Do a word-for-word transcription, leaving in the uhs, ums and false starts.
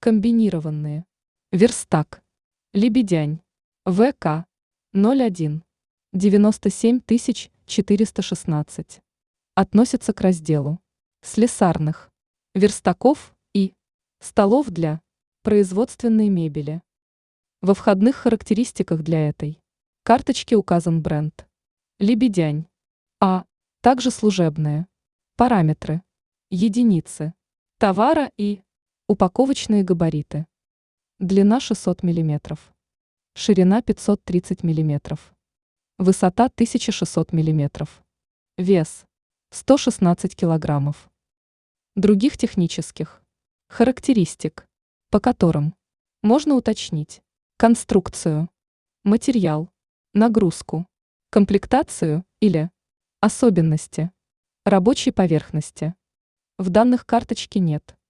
Комбинированные. Верстак. Лебедянь. ВК ноль один девяносто семь тысяч четыреста шестнадцать. Относится к разделу слесарных верстаков и столов для производственной мебели. Во входных характеристиках для этой карточки указан бренд «Лебедянь», а также служебные параметры, единицы товара и упаковочные габариты. Длина шестьсот миллиметров, ширина пятьсот тридцать миллиметров, высота тысяча шестьсот миллиметров, вес сто шестнадцать килограммов. Других технических характеристик, по которым можно уточнить конструкцию, материал, нагрузку, комплектацию или особенности рабочей поверхности, в данных карточке нет.